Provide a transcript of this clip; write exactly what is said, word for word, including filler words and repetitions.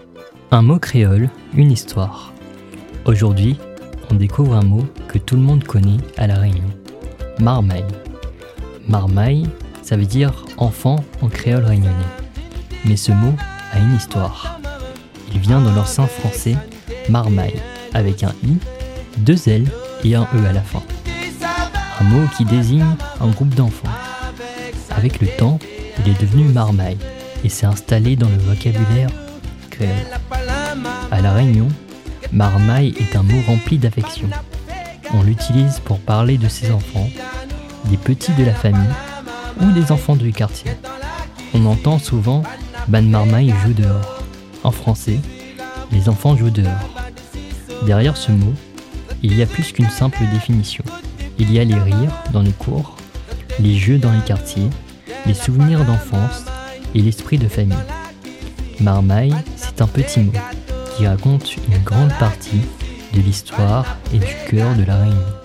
Un mot créole, une histoire. Aujourd'hui, on découvre un mot que tout le monde connaît à La Réunion. Marmaille. Marmaille, ça veut dire enfant en créole réunionnais. Mais ce mot a une histoire. Il vient de l'ancien français marmaille, avec un i, deux l et un e à la fin. Un mot qui désigne un groupe d'enfants. Avec le temps, il est devenu marmaille et s'est installé dans le vocabulaire créole. À La Réunion, marmaille est un mot rempli d'affection. On l'utilise pour parler de ses enfants, des petits de la famille ou des enfants du quartier. On entend souvent « Ban marmaille joue dehors ». En français, les enfants jouent dehors. Derrière ce mot, il y a plus qu'une simple définition. Il y a les rires dans les cours, les jeux dans les quartiers, les souvenirs d'enfance et l'esprit de famille. Marmaille, c'est un petit mot qui raconte une grande partie de l'histoire et du cœur de La Réunion.